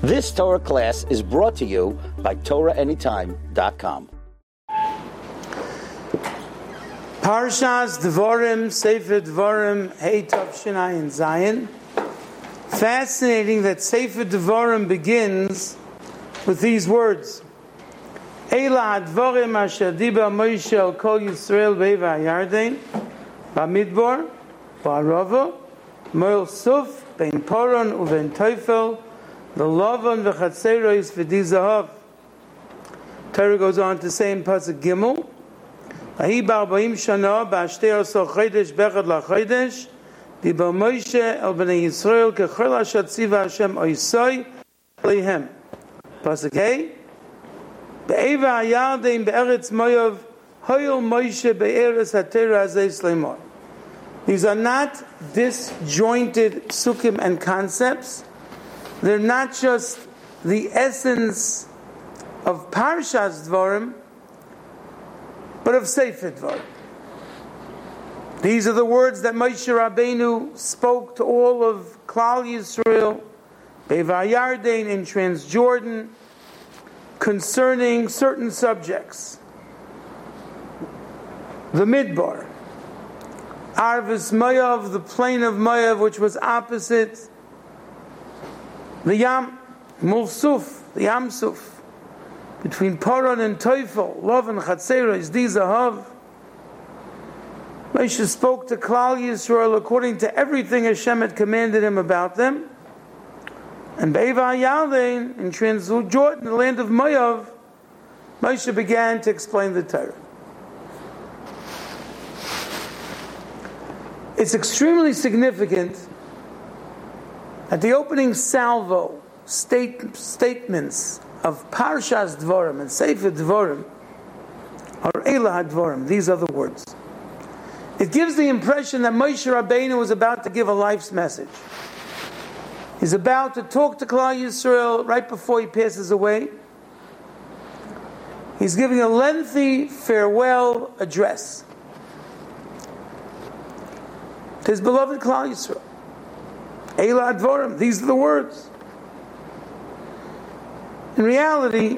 This Torah class is brought to you by TorahAnytime.com. Parshas Dvorim, Sefer Dvorim, Hey Tov Shinai Zayin. Fascinating that Sefer Dvorim begins with these words: Eila Dvorim Asher Diba Moshe El Kol Yisrael Be'eva Yarden Bamidbar Ba'arava Moel Suf Ben Poron Uven Teufel the Lavan v'Chatzeros v'Dizahav. Torah goes on to say in Pasuk Gimel, Ahi ba'arbaim shana ba'ashtei asar chodesh bechad lachodesh dibar Moshe el bnei Yisrael kechol asher tziva Hashem oisai leihem. Pasuk Hey, be'eva hayarden be'eretz Moav hoyel Moshe be'eretz haTorah hazeh sleimor. These are not disjointed psukim and concepts. They're not just the essence of Parshas Dvorim, but of Sefer Dvorim. These are the words that Moshe Rabbeinu spoke to all of Klal Yisrael, Be'eva Yarden in Transjordan, concerning certain subjects. The Midbar, Arvis Moav, the plain of Moav, which was opposite the Yam, Mulsuf, the Yam Suf, between Paran and Teufel, Lov and Chatzeros, Dizahav. Moshe spoke to Klal Yisrael according to everything Hashem had commanded him about them. And Be'eva Yarden, in Transjordan, the land of Moav, Moshe began to explain the Torah. It's extremely significant at the opening salvo statements of Parshas Dvorim and Sefer Dvorim are Eila Dvorim. These are the words. It gives the impression that Moshe Rabbeinu was about to give a life's message. He's about to talk to Klal Yisrael right before he passes away. He's giving a lengthy farewell address to his beloved Klal Yisrael. Eila Dvorim, these are the words. In reality,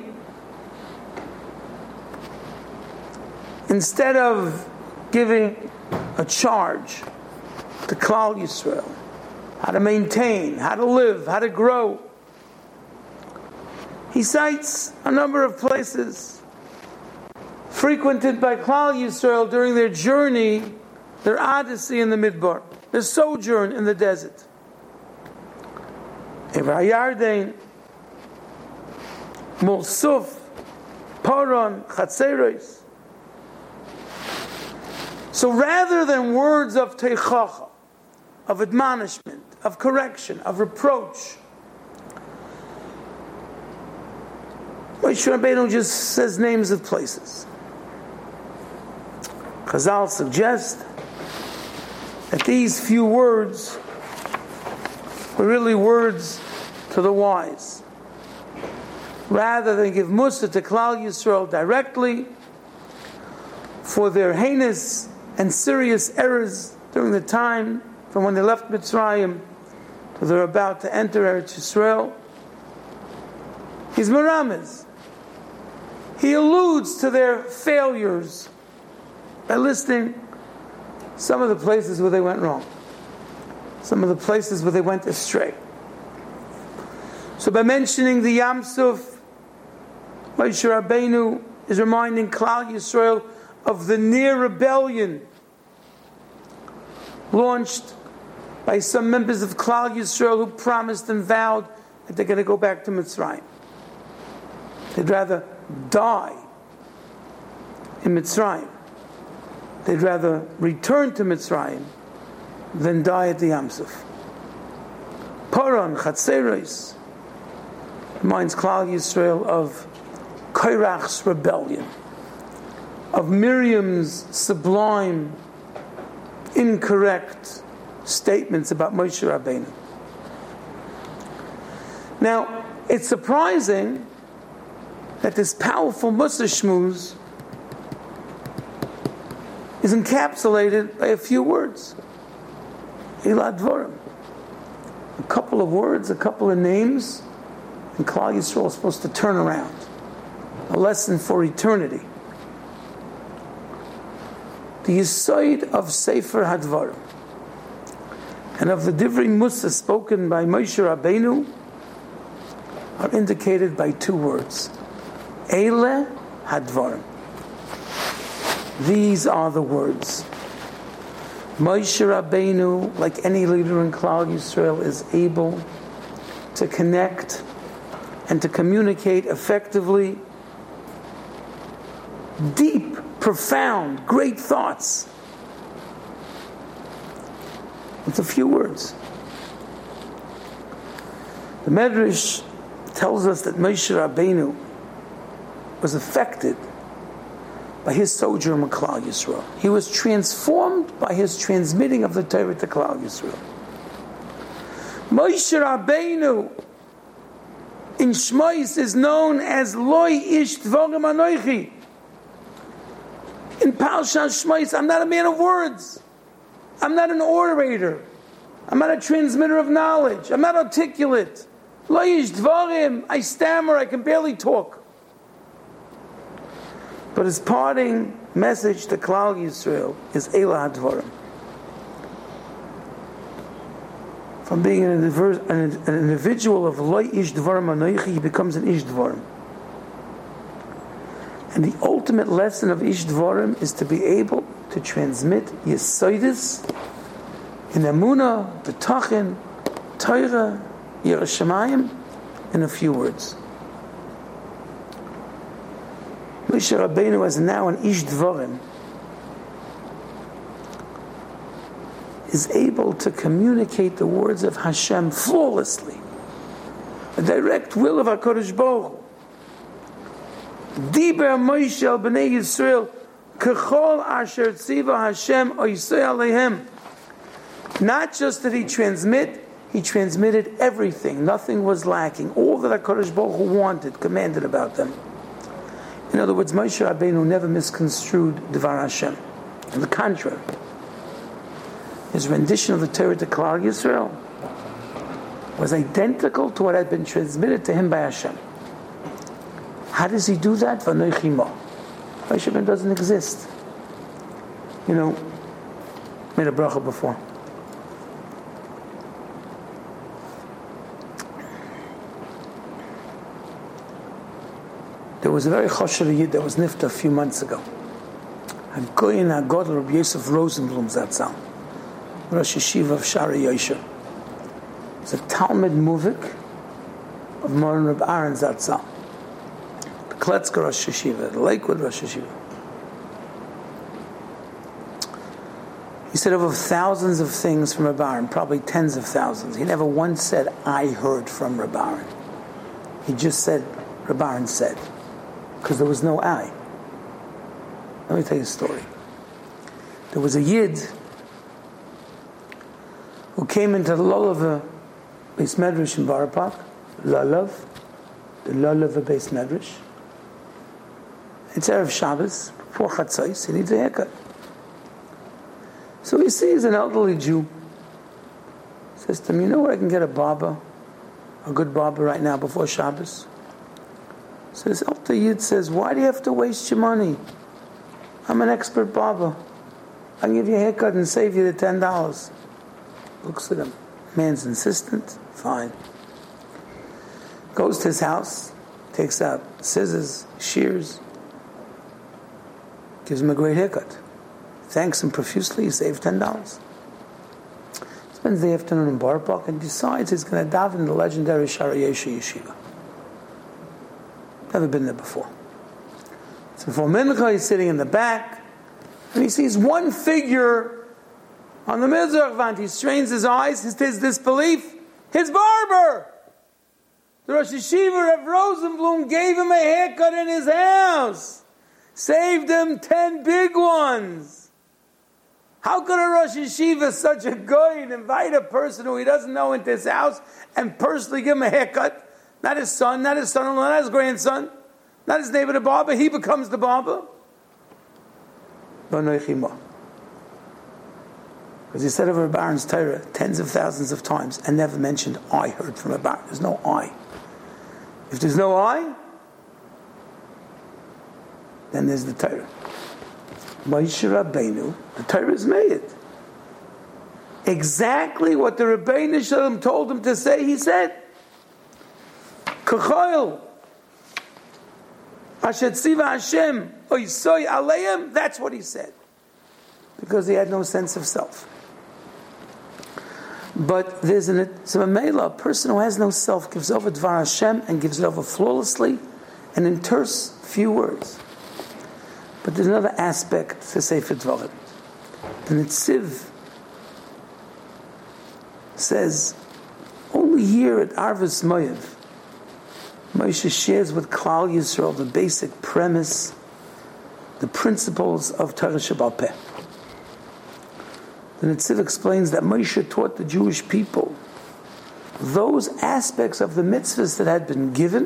instead of giving a charge to Klal Yisrael, how to maintain, how to live, how to grow, he cites a number of places frequented by Klal Yisrael during their journey, their odyssey in the Midbar, their sojourn in the desert. Be'eva Yarden, Mulsuf, Paran, Chatzeros. So rather than words of teichacha, of admonishment, of correction, of reproach, Moshe Rabbeinu just says names of places. Chazal suggest that these few words were really words to the wise. Rather than give Musa to Klal Yisrael directly for their heinous and serious errors during the time from when they left Mitzrayim to they're about to enter Eretz Yisrael, he's Meramez. He alludes to their failures by listing some of the places where they went wrong, some of the places where they went astray. So by mentioning the Yam Suf, Moshe Rabbeinu is reminding Klal Yisrael of the near rebellion launched by some members of Klal Yisrael who promised and vowed that they're going to go back to Mitzrayim. They'd rather die in Mitzrayim. They'd rather return to Mitzrayim than die at the Yam Suf. Paran, Chatzeros reminds Klal Yisrael of Korach's rebellion, of Miriam's sublime, incorrect statements about Moshe Rabbeinu. Now, it's surprising that this powerful Musa Shmuz is encapsulated by a few words. Eila Dvorim. A couple of words, a couple of names, And Klal Yisrael is supposed to turn around. A lesson for eternity. The Yesod of Sefer HaDvarim and of the Divrei Musa spoken by Moshe Rabbeinu are indicated by two words. Eile HaDvarim. These are the words. Moshe Rabbeinu, like any leader in Klal Yisrael, is able to connect and to communicate effectively deep, profound, great thoughts with a few words. The Medrash tells us that Moshe Rabbeinu was affected by his sojourn in Klal Yisrael. He was transformed by his transmitting of the Torah to Klal Yisrael. Moshe Rabbeinu in Shmos is known as Loi Ish Dvorim Anoichi. In Parshas Shmos, I'm not a man of words. I'm not an orator. I'm not a transmitter of knowledge. I'm not articulate. Loi Ish Dvorim, I stammer, I can barely talk. But his parting message to Klal Yisrael is Eila HaDvarim. From being an individual of Lo Ish Dvarim Anoichi, he becomes an Ish Dvarim. And the ultimate lesson of Ish Dvarim is to be able to transmit Yesodis in Emunah, B'tachin, Torah, Yiras Shamayim in a few words. Moshe Rabbeinu is now an Ish Dvarim, is able to communicate the words of Hashem flawlessly, a direct will of HaKadosh Baruch Hu. Diber Moshe al Bnei Yisrael kechol asher tziva Hashem oisei alehem. Not just did he transmitted everything. Nothing was lacking. All that HaKadosh Baruch Hu wanted, commanded about them. In other words, Moshe Rabbeinu never misconstrued Devar Hashem. On the contrary, his rendition of the Torah to Klal Yisrael was identical to what had been transmitted to him by Hashem. How does he do that? V'anoichi mo. Moshe Rabbeinu doesn't exist. You know, made a bracha before. There was a very choshev yid that was nifta a few months ago. A goyin hagadol Rabbi Yosef Rosenblum Zatzal, Rosh Yeshiva of Shari Yosher. He's a Talmud Muvik of Moran Reb Aaron Zatzal, the Kletzker Rosh Yeshiva, the Lakewood Rosh Yeshiva. He said over thousands of things from Reb Aaron, probably tens of thousands. He never once said, I heard from Reb Aaron. He just said, Reb Aaron said. Because there was no I. Let me tell you a story. There was a Yid who came into the Lulav Beis Medrash in Borough Park, Lulav, the Lulav Beis Medrash. It's Erev Shabbos, before Chatzos, he needs a haircut. So he sees an elderly Jew. He says to him, you know where I can get a barber? A good barber right now before Shabbos? So this elder Yid says, why do you have to waste your money? I'm an expert barber. I can give you a haircut and save you the $10. Looks at him. Man's insistent. Fine. Goes to his house, takes out scissors, shears, gives him a great haircut. Thanks him profusely, he saved $10. Spends the afternoon in Borough Park and decides he's going to daven in the legendary Shari Yosher Yeshiva. Never been there before. So before Mincha, he's sitting in the back, and he sees one figure on the Mizrach Vant. He strains his eyes, his disbelief. His barber! The Rosh Yeshiva of Rosenblum gave him a haircut in his house. Saved him 10 big ones. How could a Rosh Yeshiva, such a guy, invite a person who he doesn't know into his house and personally give him a haircut? Not his son, not his son-in-law, not his grandson, not his neighbor, the barber. He becomes the barber. Because he said of Reb Aaron's Torah tens of thousands of times and never mentioned I heard from Reb Aaron. There's no I. If there's no I, then there's the Torah. Moshe Rabbeinu, the Torah is made. Exactly what the Rebbeinu Shalom told him to say, he said. K'choil, Asher Tziva Hashem, Oisoi Aleim, that's what he said. Because he had no sense of self. But there's a person who has no self gives over Dvar Hashem and gives it over flawlessly and in terse few words. But there's another aspect to Sefer Dvarim. The Netziv says, only here at Arvus Moav, Moshe shares with Klal Yisrael the basic premise, the principles of Torah Sheba'al Peh. The Netziv explains that Moshe taught the Jewish people those aspects of the mitzvahs that had been given.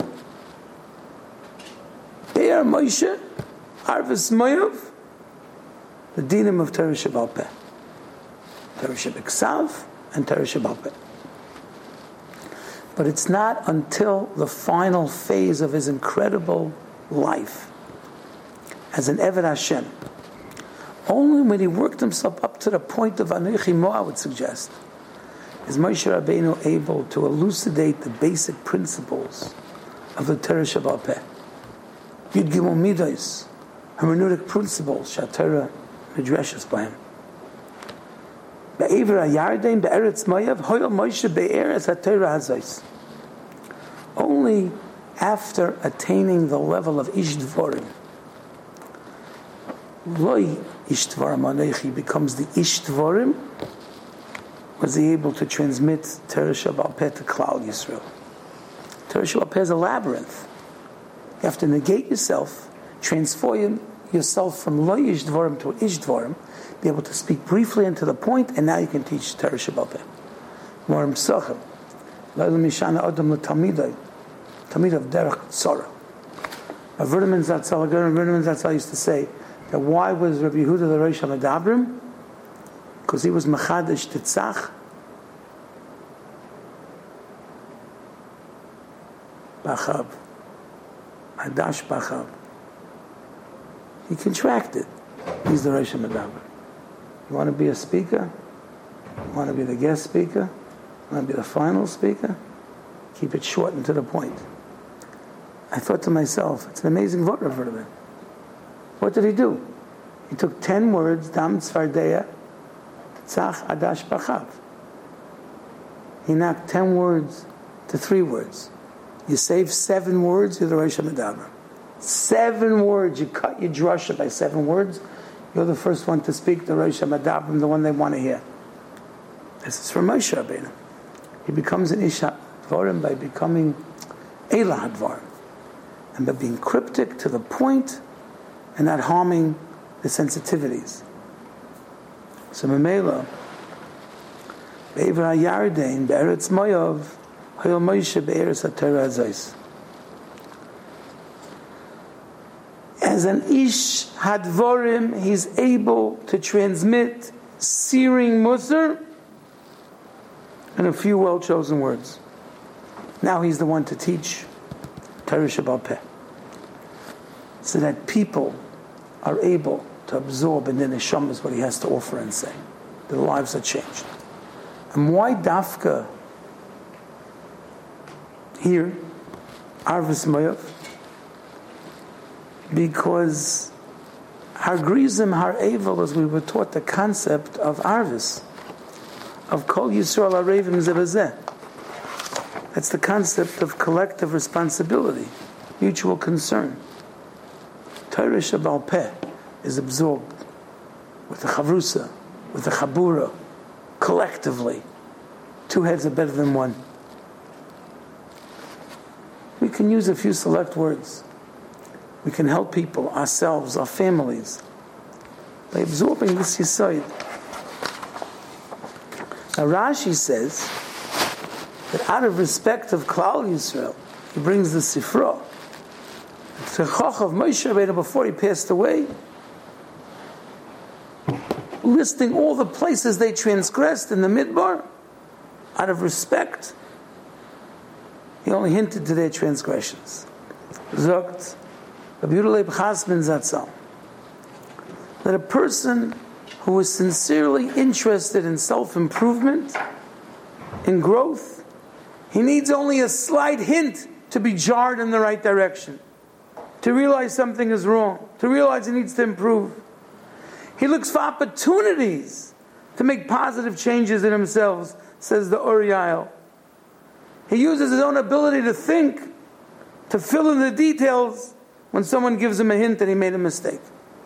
They are Moshe, Arvus Moav, the dinim of Torah Sheba'al Peh, Torah Shebeksav, and Torah Sheba'al Peh. But it's not until the final phase of his incredible life as an Eved Hashem, only when he worked himself up to the point of Anochi Mo, I would suggest, is Moshe Rabbeinu able to elucidate the basic principles of the Torah Sheba'al Peh. Yud Gimel Midos, hermeneutic principles, Torah Midrashes by him. Be'ever HaYarden, Be'eretz Moav, Hoyel Moshe Be'er as HaTorah Hazos. Only after attaining the level of Ish Dvorim, Loi Ish Dvorim Anochi becomes the Ish Dvorim, was he able to transmit Torah Sheba'al Peh to Klal Yisrael. Torah Sheba'al Peh is a labyrinth. You have to negate yourself, transform yourself from Lo Ish Dvorim to Ish Dvorim, be able to speak briefly and to the point, and now you can teach Torah Sheba'al Peh. Morim Sochem, Laila Mishana Adam L'Talmidai, Talmid of Derech Tzora. Verdeman Zatzal used to say that why was Rabbi Yehuda the Rosh HaMedabrim? Because he was Machadash Titzach Bachav, Hadash Bachav. He contracted. He's the Rosh HaMedabrim. You want to be a speaker? You want to be the guest speaker? You want to be the final speaker? Keep it short and to the point. I thought to myself, it's an amazing vote of him. What did he do? He took 10 words, Dam Tzvardeya, Tzach Adash Bachav. He knocked 10 words to 3 words. You save 7 words, you're the Rosh HaMedabrim. 7 words, you cut your drasha by 7 words, you're the first one to speak, the Rosh HaMedabrim, the one they want to hear. This is from Moshe Rabbeinu. He becomes an Ish HaDvarim by becoming Eila HaDvarim, and by being cryptic to the point and not harming the sensitivities. So Memela, Be'ever HaYarden, Be'eretz Moav, Hoyel Moshe Be'eretz HaTorah Hazos. As an Ish HaDvarim, he's able to transmit searing Musar in a few well-chosen words. Now he's the one to teach Torah Sheba'al Peh, so that people are able to absorb in their neshamas what he has to offer and say. Their lives are changed. And why Dafka here, Arvus Moav? Because Har Grizim, Har Evel, as we were taught the concept of Arvus, of Kol Yisrael Arevim Zebazeh. That's the concept of collective responsibility, mutual concern. Torah Sheba'al Peh is absorbed with the Chavrusa, with the Chabura, collectively. 2 heads are better than 1. We can use a few select words. We can help people, ourselves, our families, by absorbing this Yesod. Now Rashi says that out of respect of Klal Yisrael, he brings the Sifra. The Chach of Moshe Rabbeinu before he passed away, listing all the places they transgressed in the Midbar, out of respect. He only hinted to their transgressions. Zogt, Rabbi Yehuda Leib Chasman Zatzal, that a person who is sincerely interested in self-improvement, in growth, he needs only a slight hint to be jarred in the right direction, to realize something is wrong, to realize he needs to improve. He looks for opportunities to make positive changes in himself, says the Uriel. He uses his own ability to think, to fill in the details when someone gives him a hint that he made a mistake.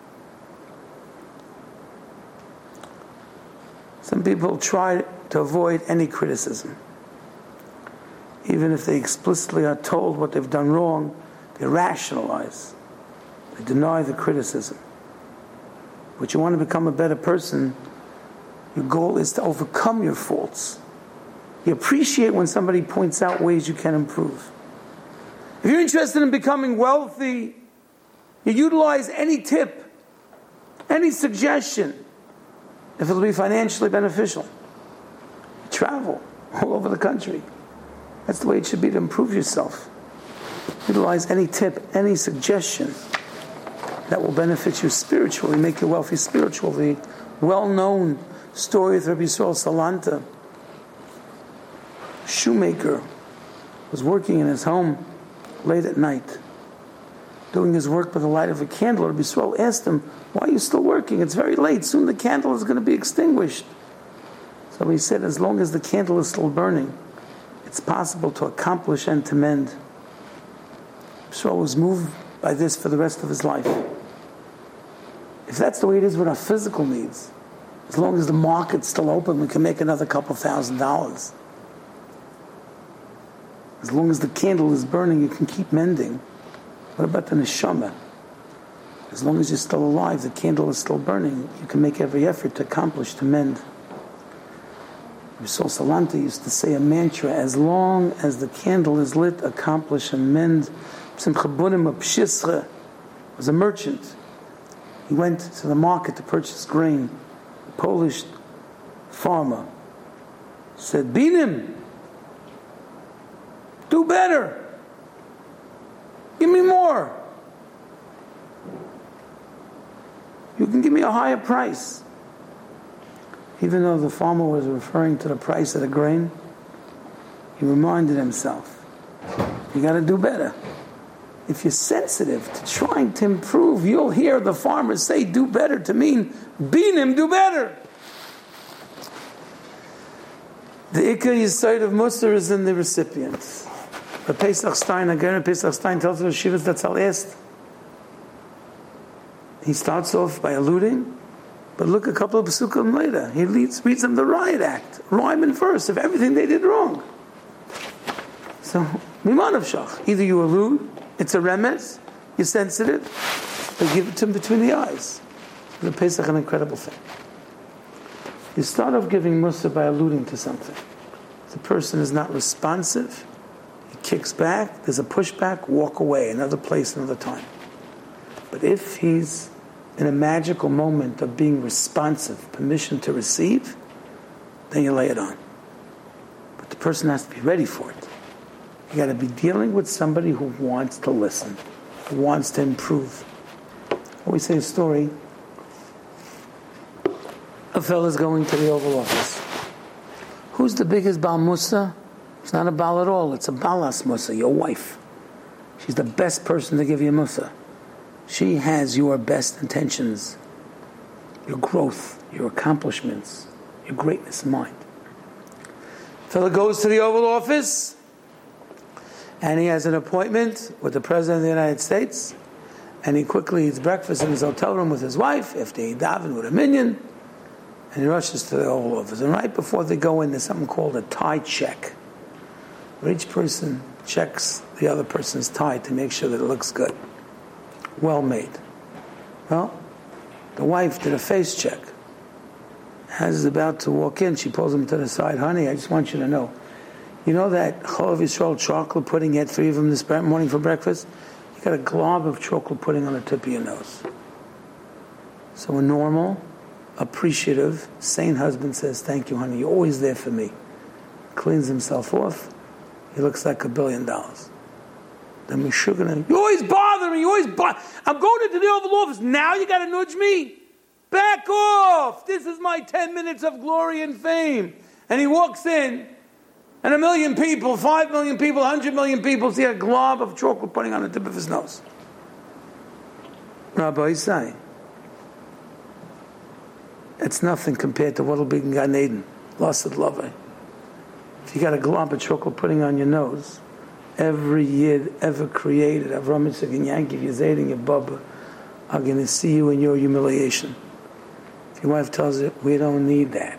Some people try to avoid any criticism. Even if they explicitly are told what they've done wrong, they rationalize. They deny the criticism. But you want to become a better person, your goal is to overcome your faults. You appreciate when somebody points out ways you can improve. If you're interested in becoming wealthy, you utilize any tip, any suggestion, if it'll be financially beneficial. You travel all over the country. That's the way it should be to improve yourself. Utilize any tip, any suggestion that will benefit you spiritually, make you wealthy spiritually. The well-known story of Rabbi Yisrael Salanta, a shoemaker, was working in his home late at night, doing his work by the light of a candle. Rabbi Yisrael asked him, "Why are you still working? It's very late. Soon the candle is going to be extinguished." So he said, as long as the candle is still burning, it's possible to accomplish and to mend. Yisrael was moved by this for the rest of his life. If that's the way it is with our physical needs, as long as the market's still open, we can make another couple $1,000s. As long as the candle is burning, you can keep mending. What about the neshama? As long as you're still alive, the candle is still burning, you can make every effort to accomplish, to mend. Yisrael Salanta used to say a mantra, as long as the candle is lit, accomplish and mend. Simcha Bunim of Pshischa was a merchant. He went to the market to purchase grain. A Polish farmer said, "Binim, do better. Give me more. You can give me a higher price." Even though the farmer was referring to the price of the grain, he reminded himself, you got to do better. If you're sensitive to trying to improve, you'll hear the farmer say, "Do better," to mean, "Binim, do better." The Ikar Yisod of Musar is in the recipients. But Pesach Stein, again, Pesach Stein tells us Shivas Zatzal asked. He starts off by alluding, but look a couple of Pesukim later. He reads them the riot act, rhyme and verse of everything they did wrong. So, Miman of Shach. Either you allude, it's a remez, you're sensitive, but give it to him between the eyes. The Pesach is an incredible thing. You start off giving Musa by alluding to something. If the person is not responsive, he kicks back, there's a pushback, walk away, another place, another time. But if he's in a magical moment of being responsive, permission to receive, then you lay it on. But the person has to be ready for it. You got to be dealing with somebody who wants to listen, who wants to improve. I always say a story. A fella's going to the Oval Office. Who's the biggest Baal Musa? It's not a Baal at all. It's a Balas Musa, your wife. She's the best person to give you Musa. She has your best intentions, your growth, your accomplishments, your greatness in mind. Fella goes to the Oval Office, and he has an appointment with the President of the United States, and he quickly eats breakfast in his hotel room with his wife, after he daven with a minion, and he rushes to the Oval Office. And right before they go in, there's something called a tie check, where each person checks the other person's tie to make sure that it looks good. Well made. Well, the wife did a face check. As he's about to walk in, she pulls him to the side. "Honey, I just want you to know, you know that Cholav Yisrael chocolate pudding, you had 3 of them this morning for breakfast? You got a glob of chocolate pudding on the tip of your nose." So a normal, appreciative, sane husband says, "Thank you, honey. You're always there for me." Cleans himself off. he looks like $1 billion. Then Meshuggah, you always bother me, I'm going into the Oval Office, now you got to nudge me? Back off! This is my 10 minutes of glory and fame. And he walks in, and 1 million people, 5 million people, 100 million people see a glob of chocolate putting on the tip of his nose. Rabbi Isai, it's nothing compared to what will be in Gan Eden. Lasted love. If you got a glob of chocolate putting on your nose, every Yid ever created, Avram Yitzchak and Yankiv, Yezed and Yababa, are going to see you in your humiliation. If your wife tells you, we don't need that.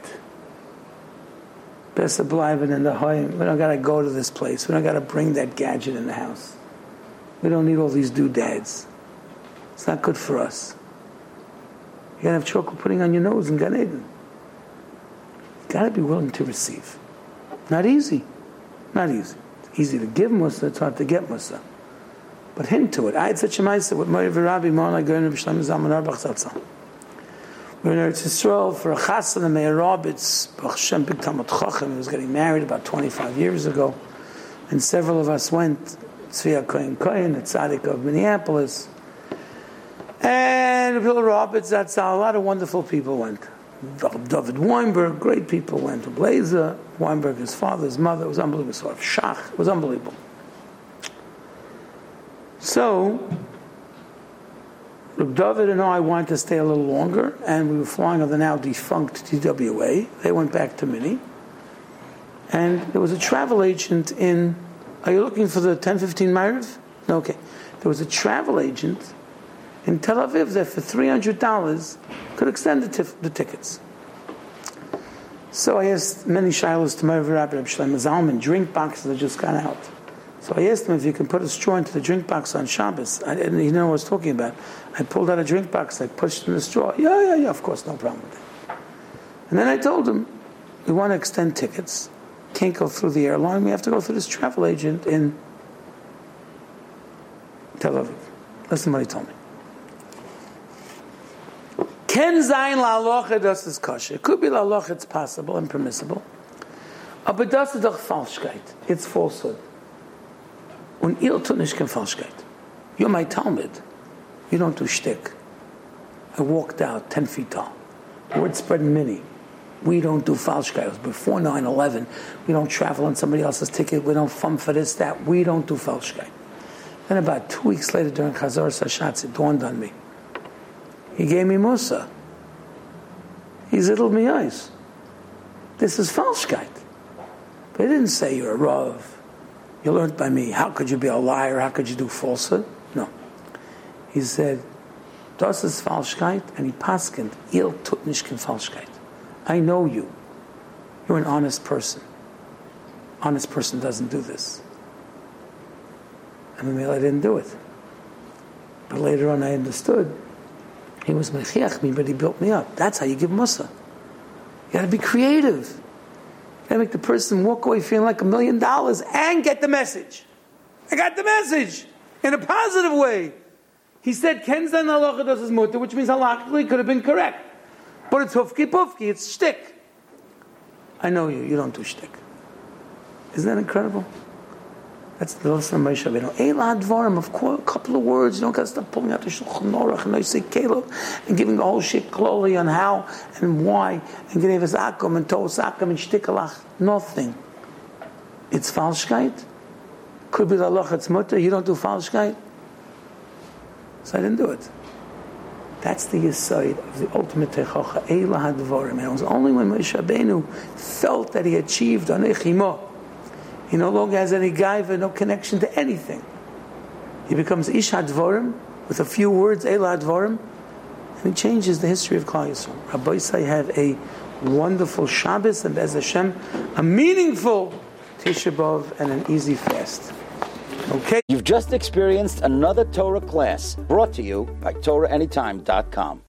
Best of bleiben in the home. We don't got to go to this place. We don't got to bring that gadget in the house. We don't need all these doodads. It's not good for us. You got to have chocolate putting on your nose in Gan Eden. You got to be willing to receive. Not easy. Not easy. It's easy to give Musa, it's hard to get Musa. But hint to it. I had such a ma'aseh with Mori V'Rabbi, Ma'alai Goyen Rabbi Shlomo Zalman Auerbach Zatzal. We were in Eretz Yisrael for a chassan in Meir Rabitz, Baruch Hashem, big Talmud Chacham. He was getting married about 25 years ago. And several of us went, Tzvi Kohen Kohen, the tzaddik of Minneapolis. And Bill Rabitz, that's how a lot of wonderful people went. David Weinberg, great people went. Blazer Weinberg, his father, his mother, it was unbelievable. Sort of Shach, it was unbelievable. So, Reb David and I wanted to stay a little longer, and we were flying on the now defunct TWA. They went back to Mini. And there was a travel agent in, are you looking for the 1015 Ma'ariv? No, okay. There was a travel agent in Tel Aviv that for $300 could extend the tickets. So I asked many shilos to my Rabbi Shlomo Zalman, drink boxes that just got out. So I asked him if you can put a straw into the drink box on Shabbos. I didn't know what I was talking about. I pulled out a drink box, I pushed in the straw. Yeah, of course, no problem with it. And then I told him, we want to extend tickets. Can't go through the airline. We have to go through this travel agent in Tel Aviv. Listen to what he told me. Ken zayin la'alocha das is kosher. It could be la'alocha, it's possible and permissible. Aber das ist doch Falschkeit. It's falsehood. Und ihr tut nicht kein Falschkeit. You're my Talmud. You don't do shtick. I walked out 10 feet tall. Word spread in Mini. We don't do Falschkeit. It was before 9/11. We don't travel on somebody else's ticket. We don't fund for this, that. We don't do Falschkeit. Then about 2 weeks later during Chazar Sashatz, it dawned on me. He gave me Musa. He ziddled me eyes. This is Falschkeit. But he didn't say you're a Rav. You learned by me. How could you be a liar? How could you do falsehood? No. He said, das ist Falschkeit, and he paskened, ihr tut nicht kein Falschkeit. I know you. You're an honest person. Honest person doesn't do this. I didn't do it. But later on I understood. He was mechiach me, but he built me up. That's how you give Musa. You got to be creative. You got to make the person walk away feeling like $1 million and get the message. I got the message in a positive way. He said, Ken zan halacha das is mutter, which means halachically could have been correct. But it's hufki pufki, it's shtick. I know you, you don't do shtick. Isn't that incredible? That's the lesson of Moshe Rabbeinu. Eila Dvarim, of course, a couple of words. You don't got to start pulling out the Shulchan Aruch and Nosei Kelov and giving the whole shit clearly on how and why and getting us akum and tos akum and shtikalach. Nothing. It's Falschkeit. Could be the halacha it's mutter. You don't do Falschkeit. So I didn't do it. That's the yesod of the ultimate techacha. Eila Dvarim. And it was only when Moshe Rabbeinu felt that he achieved Anech Imo. He no longer has any gaiva, no connection to anything. He becomes Ish HaDvorim with a few words, Eila HaDvorim, and he changes the history of Klal Yisrael. Rabbi Yisai have a wonderful Shabbos and Be'ez Hashem, a meaningful Tisha B'Av and an easy fast. Okay? You've just experienced another Torah class brought to you by TorahAnytime.com.